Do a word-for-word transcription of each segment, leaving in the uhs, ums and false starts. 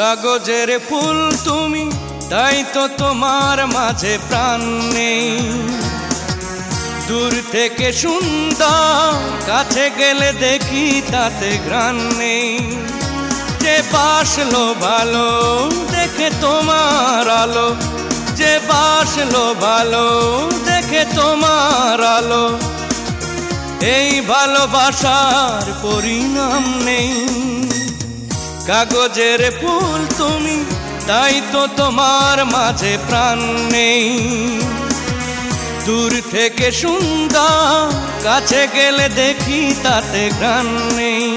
কাগজের ফুল তুমি, তাই তো তোমার মাঝে প্রাণ নেই। দূর থেকে সুন্দর, কাছে গেলে দেখি তাতে ঘ্রাণ নেই। যে বাসলো ভালো দেখে তোমার আলো, যে বাসলো ভালো দেখে তোমার আলো, এই ভালোবাসার পরিণাম নেই। কাগজের ফুল তুমি, তাই তো তোমার মাঝে প্রাণ নেই। দূর থেকে সুন্দর, কাছে গেলে দেখি তাতে ঘ্রাণ নেই।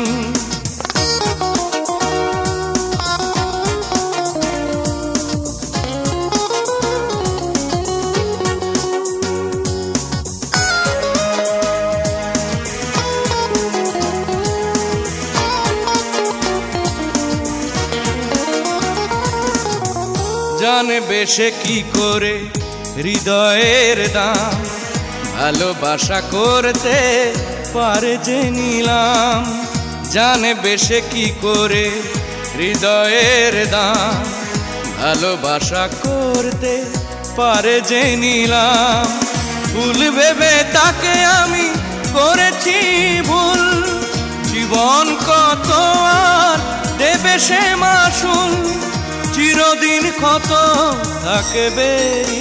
জানবে সে কি করে হৃদয়ের দাম, ভালোবাসা করতে পারে যে নিলাম। জানবে সে কি করে হৃদয়ের দাম, ভালোবাসা করতে পারে যে নিলাম। ভুল ভেবে তাকে আমি করেছি ভুল, জীবন কত আর দেবে সে মাসুল, চিরদিন ক্ষত থাকবে।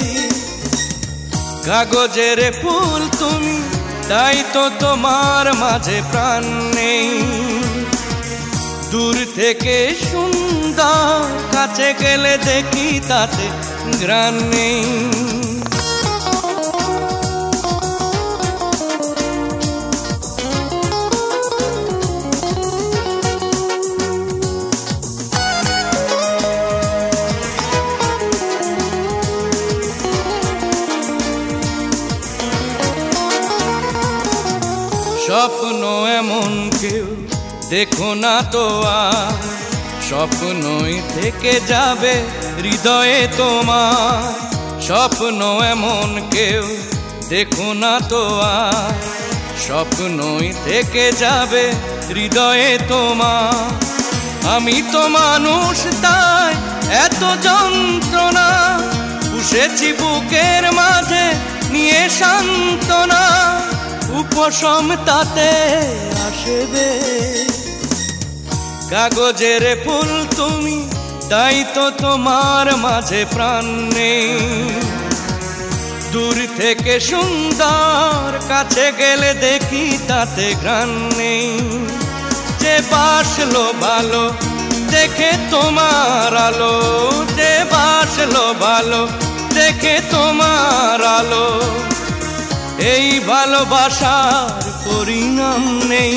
কাগজের ফুল তুমি, তাই তো তোমার মাঝে প্রাণ নেই। দূর থেকে সুন্দর, কাছে গেলে দেখি তাতে ঘ্রাণ নেই। স্বপ্ন এমন কেউ দেখো না তো আর, স্বপ্নই থেকে যাবে হৃদয়ে তোমার। স্বপ্ন এমন কেউ দেখো না তো আর, স্বপ্নই থেকে যাবে হৃদয়ে তোমার। আমি তো মানুষ তাই এত যন্ত্রণা, পুষেছি বুকের মাঝে নিয়ে সান্ত্বনা, উপশম তাতে আসবে। কাগজের ফুল তুমি, তাই তো তোমার মাঝে প্রাণ নেই। দূর থেকে সুন্দর, কাছে গেলে দেখি তাতে ঘ্রাণ নেই। যে বাসলো ভালো দেখে তোমার আলো, যে বাসলো ভালো দেখে তোমার আলো, এই ভালোবাসার পরিণাম নেই।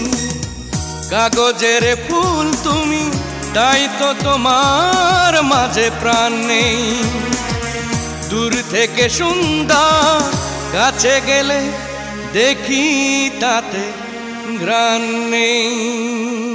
কাগজের ফুল তুমি, তাই তো তোমার মাঝে প্রাণ নেই। দূর থেকে সুন্দর, কাছে গেলে দেখি তাতে ঘ্রাণ নেই।